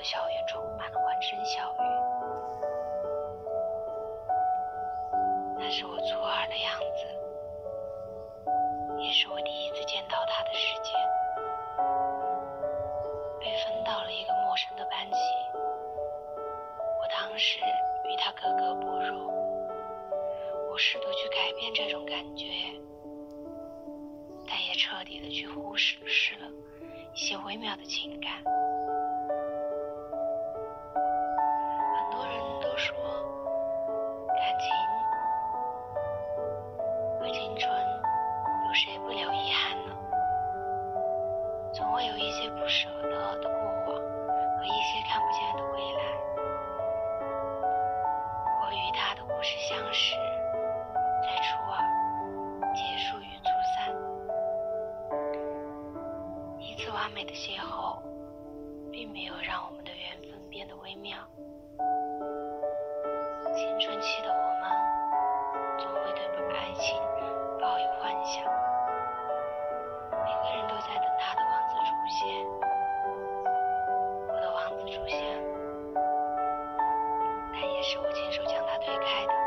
的校园充满了欢声笑语。那是我初二的样子，也是我第一次见到他的时间。被分到了一个陌生的班级，我当时与他格格不入。我试图去改变这种感觉，但也彻底的去忽视了一些微妙的情感。很多人都说感情和青春有谁不留遗憾呢？总会有一些不舍得的过往和一些看不见的未来。我与他的故事相识在初二，结束于初三。一次完美的邂逅并没有让我们的缘分变得微妙。青春期的我们总会对爱情抱有幻想，每个人都在等他的王子出现。我的王子出现了，但也是我亲手将他推开的。